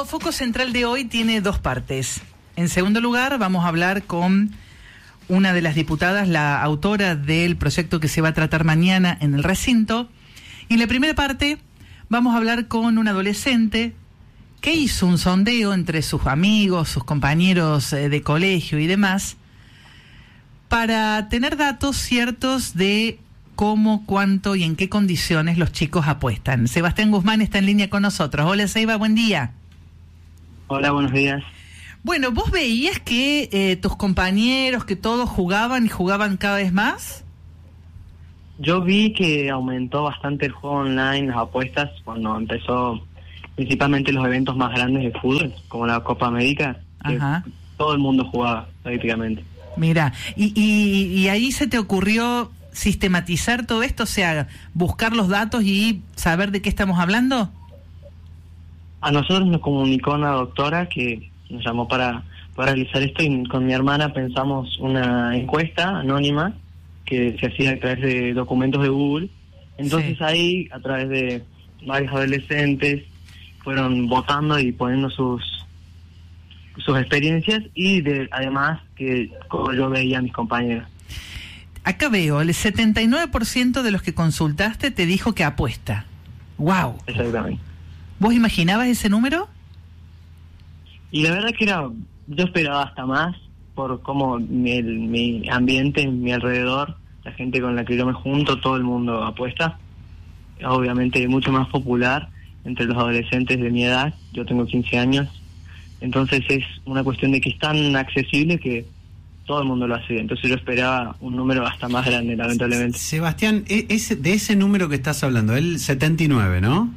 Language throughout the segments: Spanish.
foco central de hoy tiene dos partes. En segundo lugar, vamos a hablar con una de las diputadas, la autora del proyecto que se va a tratar mañana en el recinto. Y en la primera parte vamos a hablar con un adolescente que hizo un sondeo entre sus amigos, sus compañeros de colegio y demás, para tener datos ciertos de cómo, cuánto y en qué condiciones los chicos apuestan. Sebastián Guzmán está en línea con nosotros. Hola, Seba, buen día. Hola, buenos días. Bueno, ¿vos veías que tus compañeros, que todos jugaban y jugaban cada vez más? Yo vi que aumentó bastante el juego online, las apuestas, cuando empezó principalmente los eventos más grandes de fútbol, como la Copa América, que todo el mundo jugaba prácticamente. Mira, y ahí se te ocurrió sistematizar todo esto, o sea, buscar los datos y saber de qué estamos hablando. A nosotros nos comunicó una doctora que nos llamó para realizar esto, y con mi hermana pensamos una encuesta anónima que se hacía a través de documentos de Google. Entonces ahí, a través de varios adolescentes, fueron votando y poniendo sus experiencias, y además que como yo veía a mis compañeros. Acá veo, el 79% de los que consultaste te dijo que apuesta. ¡Wow! Exactamente. ¿Vos imaginabas ese número? Y la verdad que yo esperaba hasta más, por cómo mi ambiente, mi alrededor, la gente con la que yo me junto, todo el mundo apuesta. Obviamente mucho más popular entre los adolescentes de mi edad. Yo tengo 15 años, entonces es una cuestión de que es tan accesible que todo el mundo lo hace. Entonces yo esperaba un número hasta más grande, lamentablemente. Sebastián, de ese número que estás hablando, el 79, ¿no?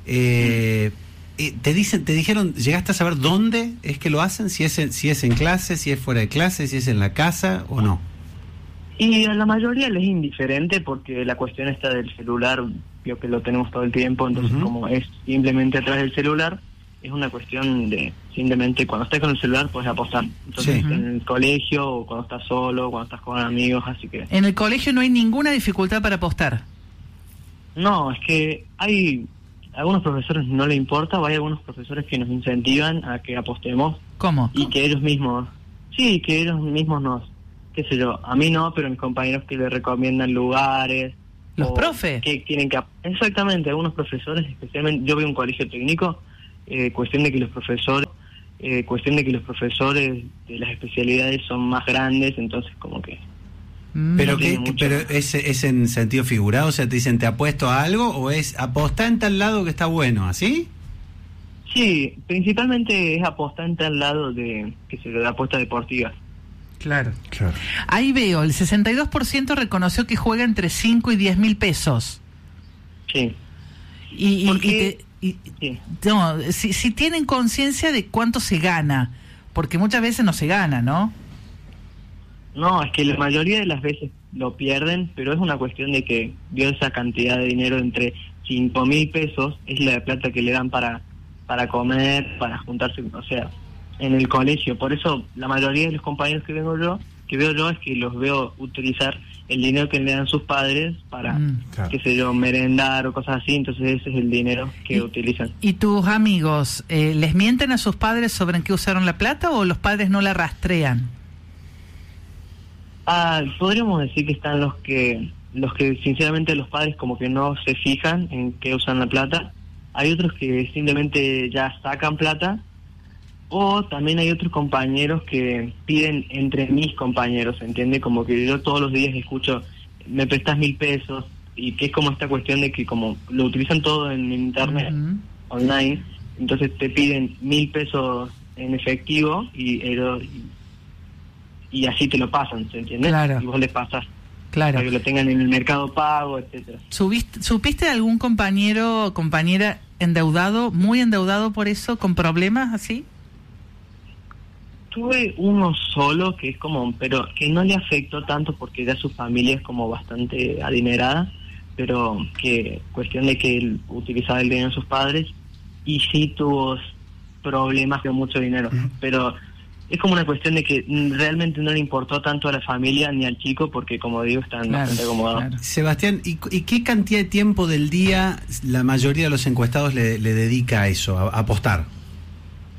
Te dijeron, ¿llegaste a saber dónde es que lo hacen? Si es en clase, si es fuera de clase, si es en la casa o no. Y a la mayoría les es indiferente, porque la cuestión está del celular, yo que lo tenemos todo el tiempo, entonces como es simplemente a través del celular, es una cuestión de simplemente cuando estés con el celular puedes apostar. Entonces en el colegio, o cuando estás solo, cuando estás con amigos, así que... En el colegio no hay ninguna dificultad para apostar. No, es que hay... algunos profesores no les importa, o hay algunos profesores que nos incentivan a que apostemos. ¿Cómo? Y que ellos mismos... Sí, que ellos mismos nos... qué sé yo, a mí no, pero a mis compañeros que les recomiendan lugares. ¿Los profes? Que tienen que... Exactamente, algunos profesores, especialmente... Yo veo un colegio técnico, cuestión de que los profesores de las especialidades son más grandes, entonces como que... ¿Pero es en sentido figurado? O sea, te dicen, ¿te apuesto a algo? ¿O es apostar en tal lado que está bueno, así? Sí, principalmente es apostar en tal lado de apuestas deportivas. Claro. Ahí veo, el 62% reconoció que juega entre 5 y 10 mil pesos. Sí. No, si tienen conciencia de cuánto se gana, porque muchas veces no se gana, ¿no? No, es que la mayoría de las veces lo pierden, pero es una cuestión de que dio esa cantidad de dinero, entre 5.000 pesos, es la plata que le dan para comer, para juntarse, o sea, en el colegio. Por eso la mayoría de los compañeros que veo yo es que los veo utilizar el dinero que le dan sus padres para, qué sé yo, merendar o cosas así. Entonces ese es el dinero que utilizan. ¿Y tus amigos les mienten a sus padres sobre en qué usaron la plata, o los padres no la rastrean? Podríamos decir que están los que sinceramente los padres como que no se fijan en qué usan la plata. Hay otros que simplemente ya sacan plata, o también hay otros compañeros que piden entre mis compañeros, ¿entiende? Como que yo todos los días escucho, me prestas 1.000 pesos, y que es como esta cuestión de que como lo utilizan todo en internet, online, entonces te piden 1.000 pesos en efectivo, y así te lo pasan, ¿se entiende? Claro. Y vos les pasas. Claro. Para que lo tengan en el Mercado Pago, etcétera. ¿Supiste de algún compañero o compañera endeudado, muy endeudado por eso, con problemas así? Tuve uno solo que es como, pero que no le afectó tanto porque ya su familia es como bastante adinerada, pero que cuestión de que él utilizaba el dinero de sus padres, y sí tuvo problemas de mucho dinero, pero es como una cuestión de que realmente no le importó tanto a la familia ni al chico, porque como digo, están bastante acomodados. Claro. Sebastián, ¿y qué cantidad de tiempo del día la mayoría de los encuestados le dedica a eso, a apostar?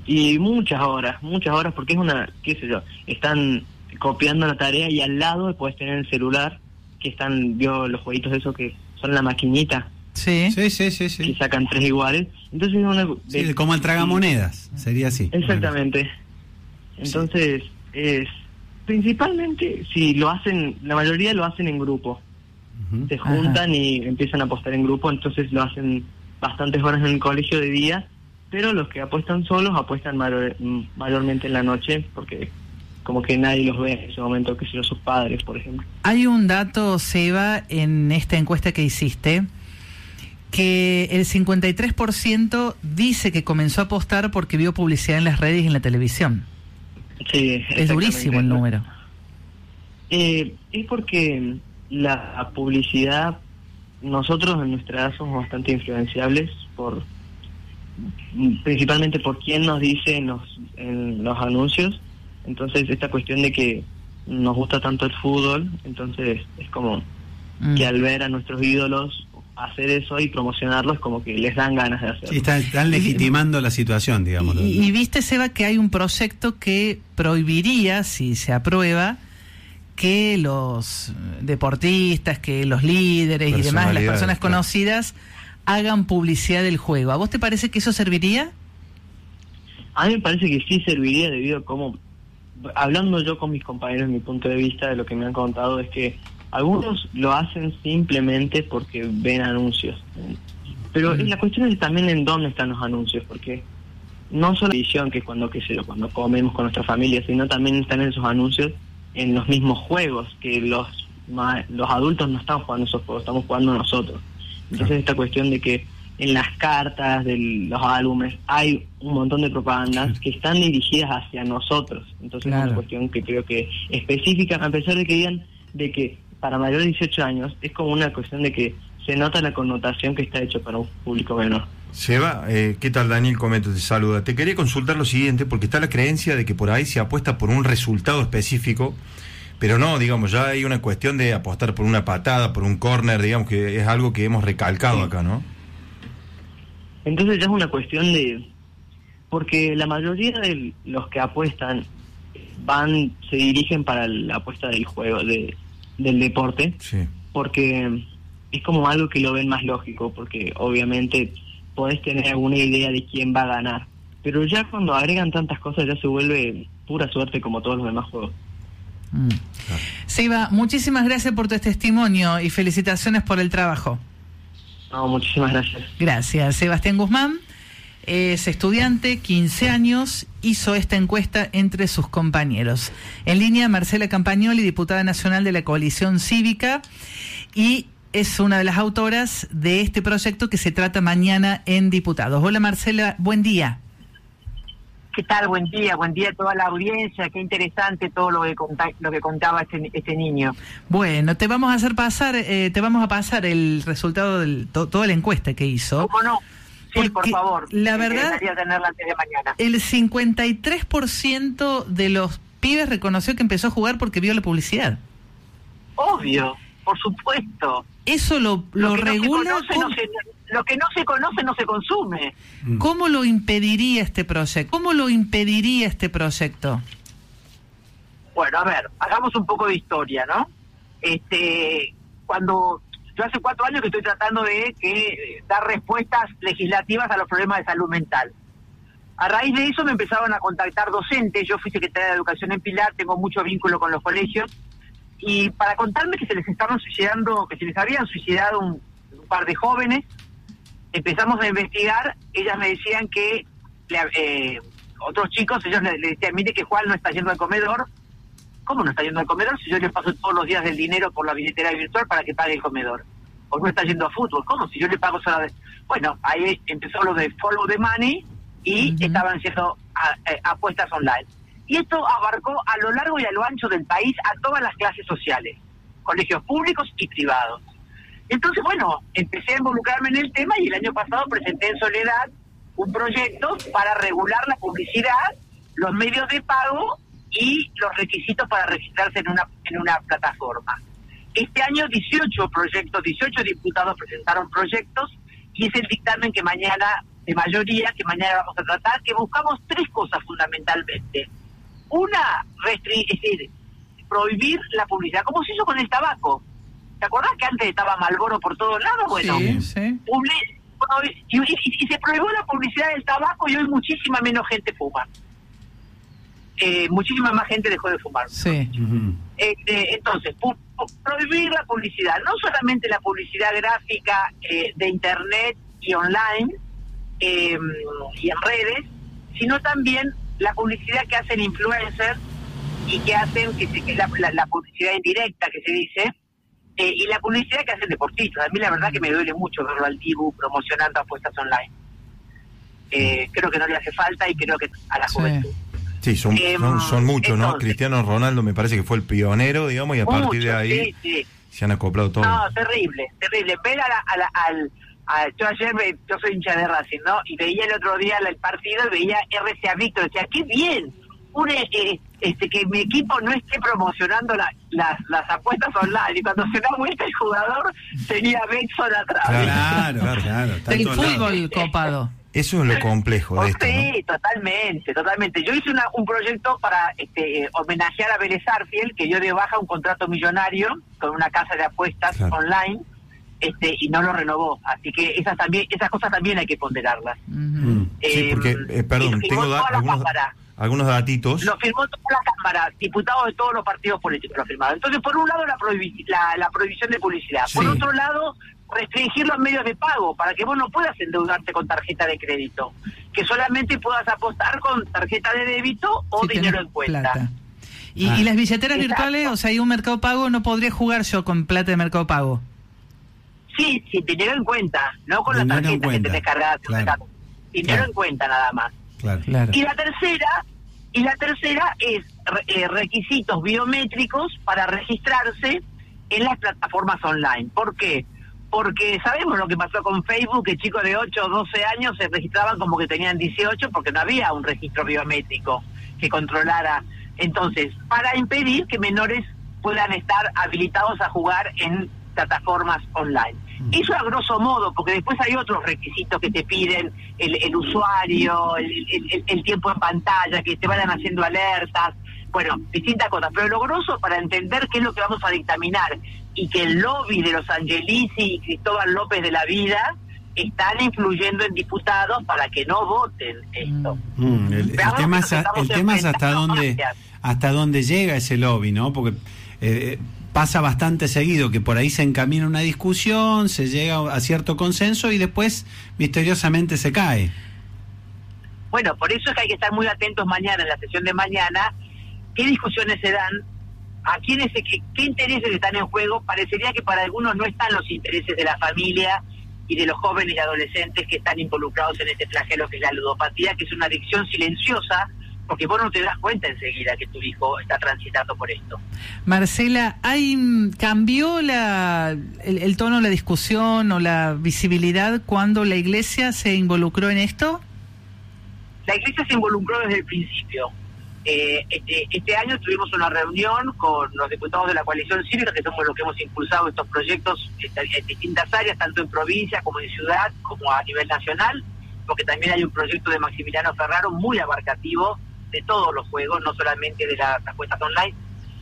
Y muchas horas, porque es qué sé yo, están copiando la tarea y al lado puedes tener el celular, que vio los jueguitos de esos que son la maquinita. Sí. Que sacan 3 iguales. Entonces como el tragamonedas, sería así. Exactamente. Entonces, principalmente, si lo hacen, la mayoría lo hacen en grupo. Se juntan y empiezan a apostar en grupo, entonces lo hacen bastantes horas en el colegio de día, pero los que apuestan solos apuestan mayormente en la noche, porque como que nadie los ve en ese momento, que si sus padres, por ejemplo. Hay un dato, Seba, en esta encuesta que hiciste, que el 53% dice que comenzó a apostar porque vio publicidad en las redes y en la televisión. Sí, es durísimo el número. Es porque la publicidad, nosotros en nuestra edad somos bastante influenciables principalmente por quién nos dice en los anuncios. Entonces esta cuestión de que nos gusta tanto el fútbol, entonces es como que al ver a nuestros ídolos hacer eso y promocionarlo es como que les dan ganas de hacerlo. Sí, están legitimando la situación, digamos. Y viste, Seba, que hay un proyecto que prohibiría, si se aprueba, que los deportistas, que los líderes y demás, las personas conocidas, hagan publicidad del juego. ¿A vos te parece que eso serviría? A mí me parece que sí serviría, debido a cómo, hablando yo con mis compañeros, mi punto de vista de lo que me han contado es que algunos lo hacen simplemente porque ven anuncios. Pero la cuestión es también en dónde están los anuncios, porque no solo la televisión, que es cuando comemos con nuestra familia, sino también están esos anuncios en los mismos juegos, que los adultos no están jugando esos juegos, estamos jugando nosotros. Entonces esta cuestión de que en las cartas de los álbumes hay un montón de propagandas que están dirigidas hacia nosotros. Entonces es una cuestión que creo que específica, a pesar de que digan de que para mayores de 18 años, es como una cuestión de que se nota la connotación que está hecho para un público menor. Seba, ¿qué tal? Daniel Cometo te saluda. Te quería consultar lo siguiente, porque está la creencia de que por ahí se apuesta por un resultado específico, pero no, digamos, ya hay una cuestión de apostar por una patada, por un córner, digamos que es algo que hemos recalcado acá, ¿no? Entonces ya es una cuestión de... Porque la mayoría de los que apuestan se dirigen para la apuesta del juego, del deporte, porque es como algo que lo ven más lógico, porque obviamente podés tener alguna idea de quién va a ganar, pero ya cuando agregan tantas cosas ya se vuelve pura suerte como todos los demás juegos. Seba, muchísimas gracias por tu testimonio y felicitaciones por el trabajo. No, muchísimas gracias. Gracias. Sebastián Guzmán es estudiante, 15 años, hizo esta encuesta entre sus compañeros. En línea, Marcela Campagnoli, diputada nacional de la Coalición Cívica, y es una de las autoras de este proyecto que se trata mañana en Diputados. Hola Marcela, buen día. ¿Qué tal? Buen día a toda la audiencia. Qué interesante todo lo que contaba este niño. Bueno, te vamos a pasar el resultado de toda la encuesta que hizo. ¿Cómo no? Sí, por favor. La verdad, tenerla antes de mañana. El 53% de los pibes reconoció que empezó a jugar porque vio la publicidad. Obvio, por supuesto. Eso lo regula. Lo que no se conoce no se consume. ¿Cómo lo impediría este proyecto? Bueno, a ver, hagamos un poco de historia, ¿no? Cuando yo hace 4 años que estoy tratando de dar respuestas legislativas a los problemas de salud mental. A raíz de eso me empezaron a contactar docentes. Yo fui secretaria de Educación en Pilar, tengo mucho vínculo con los colegios, y para contarme que se les estaban suicidando, que se les habían suicidado un par de jóvenes, empezamos a investigar. Ellas me decían que otros chicos, ellos le decían, mire que Juan no está yendo al comedor. ¿Cómo no está yendo al comedor si yo le paso todos los días del dinero por la billetera virtual para que pague el comedor? ¿O no está yendo a fútbol? ¿Cómo? Si yo le pago sola Bueno, ahí empezó lo de follow the money y estaban haciendo apuestas online. Y esto abarcó a lo largo y a lo ancho del país a todas las clases sociales, colegios públicos y privados. Entonces, bueno, empecé a involucrarme en el tema y el año pasado presenté en Soledad un proyecto para regular la publicidad, los medios de pago y los requisitos para registrarse en una plataforma. Este año 18 diputados presentaron proyectos y es el dictamen que mañana de mayoría que mañana vamos a tratar, que buscamos 3 cosas fundamentalmente. Una, es decir, prohibir la publicidad, como se hizo con el tabaco. ¿Te acordás que antes estaba Marlboro por todos lados? Bueno, sí. Y se prohibió la publicidad del tabaco y hoy muchísima menos gente fuma. Muchísima más gente dejó de fumar. Sí. Entonces, prohibir la publicidad, no solamente la publicidad gráfica de internet y online y en redes, sino también la publicidad que hacen influencers y que hacen que la publicidad indirecta que se dice, y la publicidad que hacen deportistas. A mí la verdad que me duele mucho verlo al Dibu promocionando apuestas online. Creo que no le hace falta y creo que a la juventud. Sí, son muchos, ¿no? Cristiano Ronaldo me parece que fue el pionero, digamos, y a partir de ahí se han acoplado todos. No, terrible. Ver yo soy hincha de Racing, ¿no? Y veía el otro día el partido y veía RCA Víctor, decía, qué bien, que mi equipo no esté promocionando las apuestas online, y cuando se da vuelta el jugador tenía Betson atrás. Claro. El fútbol copado. Eso es lo complejo de esto, Sí, ¿no? totalmente. Yo hice un proyecto para homenajear a Vélez Arfiel, que dio de baja un contrato millonario con una casa de apuestas online, y no lo renovó. Así que esas cosas también hay que ponderarlas. Sí, porque, perdón, tengo algunos datitos. Lo firmó toda la Cámara, diputados de todos los partidos políticos lo firmaron. Entonces, por un lado, la prohibición de publicidad. Por otro lado, restringir los medios de pago para que vos no puedas endeudarte con tarjeta de crédito, que solamente puedas apostar con tarjeta de débito o dinero en cuenta. Plata. ¿Y las billeteras virtuales? O sea, hay un Mercado Pago, ¿no podría jugar yo con plata de Mercado Pago? Sí, sin dinero en cuenta, no con la tarjeta que tenés cargada. Dinero en cuenta nada más. Claro. Y la tercera es requisitos biométricos para registrarse en las plataformas online. ¿Por qué? Porque sabemos lo que pasó con Facebook, que chicos de 8 o 12 años se registraban como que tenían 18 porque no había un registro biométrico que controlara. Entonces, para impedir que menores puedan estar habilitados a jugar en plataformas online. Eso a grosso modo, porque después hay otros requisitos que te piden, el usuario, el tiempo en pantalla, que te vayan haciendo alertas, bueno, distintas cosas, pero lo grosso para entender qué es lo que vamos a dictaminar y que el lobby de los Angelici y Cristóbal López de la vida están influyendo en diputados para que no voten esto. El tema es hasta dónde llega ese lobby, ¿no? Porque pasa bastante seguido que por ahí se encamina una discusión, se llega a cierto consenso y después misteriosamente se cae. Bueno, por eso es que hay que estar muy atentos mañana, en la sesión de mañana, qué discusiones se dan, a quiénes, qué intereses están en juego. Parecería que para algunos no están los intereses de la familia y de los jóvenes y adolescentes que están involucrados en este flagelo que es la ludopatía, que es una adicción silenciosa, porque vos no te das cuenta enseguida que tu hijo está transitando por esto. Marcela, ¿cambió el tono de la discusión o la visibilidad cuando la Iglesia se involucró en esto? La Iglesia se involucró desde el principio. Este año tuvimos una reunión con los diputados de la coalición cívica, que somos los que hemos impulsado estos proyectos en distintas áreas, tanto en provincia como en ciudad, como a nivel nacional, porque también hay un proyecto de Maximiliano Ferraro muy abarcativo de todos los juegos, no solamente de las apuestas online.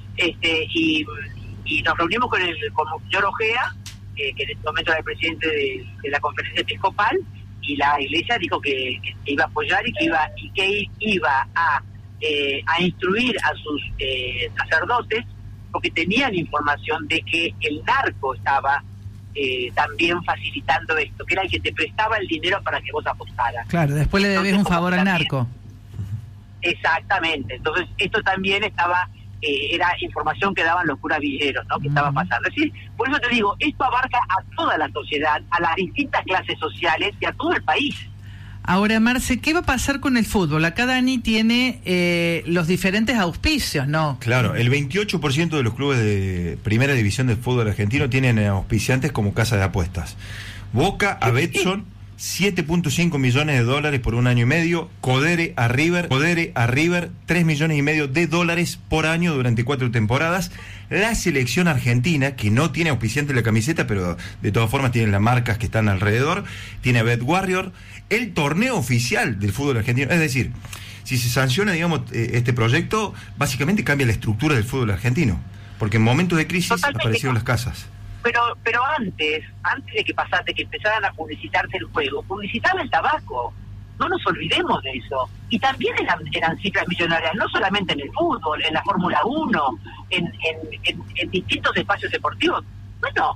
Y nos reunimos con el señor Ojea, que en este momento era el presidente de la conferencia episcopal, y la Iglesia dijo que iba a apoyar y que iba a instruir a sus sacerdotes, porque tenían información de que el narco estaba también facilitando esto, que era el que te prestaba el dinero para que vos apostaras. Claro, después le debes un favor al narco. Exactamente. Entonces esto también era información que daban los curas villeros, ¿no? Que estaba pasando. Es decir, por eso te digo, esto abarca a toda la sociedad, a las distintas clases sociales y a todo el país. Ahora, Marce, ¿qué va a pasar con el fútbol? Acá Dani tiene los diferentes auspicios, ¿no? Claro, el 28% de los clubes de primera división del fútbol argentino tienen auspiciantes como casa de apuestas. Boca a Betson, 7.5 millones de dólares por 1 año y medio. Codere a River, 3 millones y medio de dólares por año durante 4 temporadas. La selección argentina, que no tiene auspiciante en la camiseta, pero de todas formas tiene las marcas que están alrededor, tiene a Bet Warrior, el torneo oficial del fútbol argentino. Es decir, si se sanciona, digamos, este proyecto, básicamente cambia la estructura del fútbol argentino, porque en momentos de crisis aparecieron las casas. Pero antes de que empezaran a publicitarse el juego, publicitaba el tabaco. No nos olvidemos de eso. Y también eran cifras millonarias, no solamente en el fútbol, en la Fórmula 1, en distintos espacios deportivos. Bueno,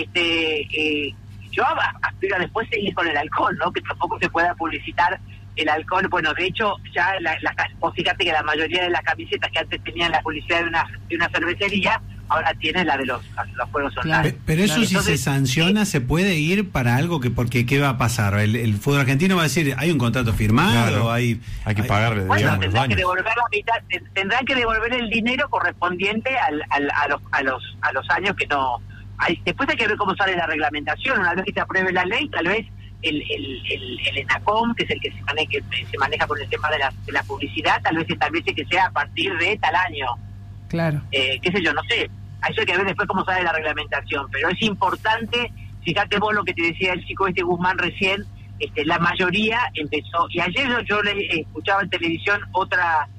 yo aspiro a después seguir con el alcohol, ¿no? Que tampoco se pueda publicitar el alcohol. Bueno, de hecho, ya vos fíjate que la mayoría de las camisetas que antes tenían la publicidad de una cervecería, ahora tiene la de los juegos online. Pero eso, si se sanciona, se puede ir para algo porque ¿qué va a pasar? El fútbol argentino va a decir, hay un contrato firmado, claro, hay que pagarle, bueno, tendrán que devolver la mitad, tendrán que devolver el dinero correspondiente a los años que no. Después hay que ver cómo sale la reglamentación. Una vez que se apruebe la ley, tal vez el ENACOM, que es el que se maneja con el tema de la publicidad, tal vez establece que sea a partir de tal año. Claro. Qué sé yo, no sé. Eso hay que ver después cómo sale la reglamentación. Pero es importante, fíjate vos lo que te decía el chico Guzmán recién, la mayoría empezó. Y ayer yo le escuchaba en televisión otra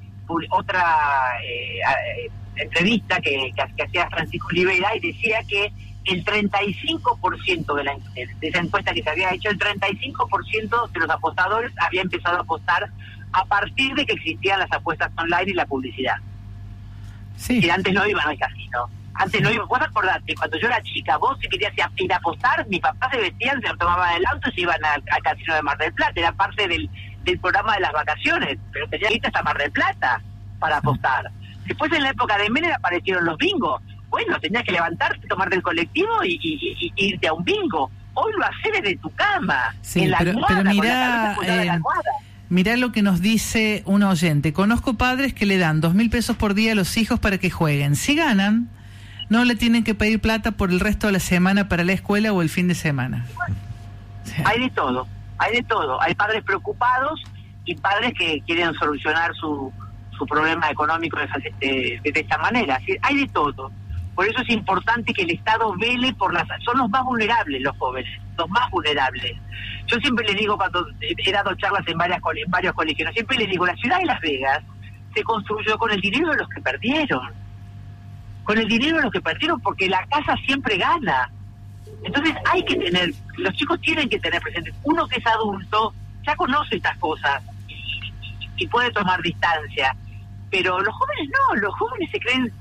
entrevista que hacía Francisco Olivera, y decía que el 35% de esa encuesta que se había hecho, el 35% de los apostadores había empezado a apostar a partir de que existían las apuestas online y la publicidad. Sí. Que antes no iban al casino. Antes no iban. Vos acordate, cuando yo era chica, vos si querías ir a apostar, mi papá se vestían, se tomaban el auto y se iban al casino de Mar del Plata. Era parte del programa de las vacaciones, pero tenía que irte hasta Mar del Plata para apostar. Después, en la época de Menem, aparecieron los bingos. Bueno, tenías que levantarte, tomarte el colectivo y irte a un bingo. Hoy lo haces desde tu cama, sí, en la almohada, pero con la cabeza apoyada en la almohada. Mirá lo que nos dice un oyente. Conozco padres que le dan 2.000 pesos por día a los hijos para que jueguen. Si ganan, no le tienen que pedir plata por el resto de la semana para la escuela o el fin de semana. Sí. Hay de todo. Hay padres preocupados y padres que quieren solucionar su problema económico de esta manera. ¿Sí? Hay de todo. Por eso es importante que el Estado vele son los más vulnerables los jóvenes, los más vulnerables. Yo siempre les digo, cuando he dado charlas en varios colegios, siempre les digo, la ciudad de Las Vegas se construyó con el dinero de los que perdieron. Con el dinero de los que perdieron, porque la casa siempre gana. Entonces los chicos tienen que tener presente. Uno que es adulto ya conoce estas cosas y puede tomar distancia. Pero los jóvenes no, los jóvenes se creen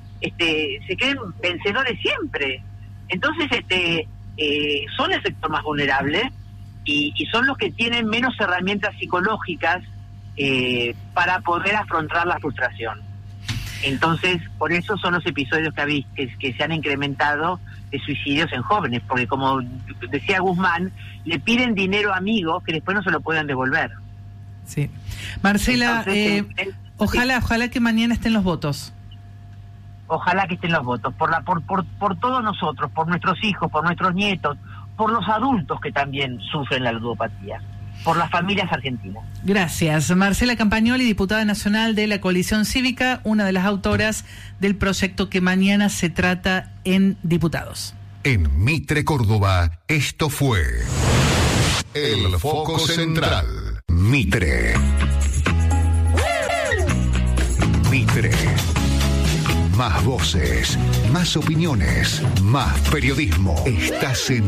vencedores siempre. Entonces son el sector más vulnerable y son los que tienen menos herramientas psicológicas para poder afrontar la frustración. Entonces, por eso son los episodios que se han incrementado de suicidios en jóvenes, porque como decía Guzmán, le piden dinero a amigos que después no se lo puedan devolver. Sí. Marcela, entonces, ojalá que mañana estén los votos. Ojalá que estén los votos, por todos nosotros, por nuestros hijos, por nuestros nietos, por los adultos que también sufren la ludopatía, por las familias argentinas. Gracias. Marcela Campagnoli, diputada nacional de la Coalición Cívica, una de las autoras del proyecto que mañana se trata en Diputados. En Mitre, Córdoba, esto fue El Foco Central. Mitre. Mitre. Más voces, más opiniones, más periodismo. Estás en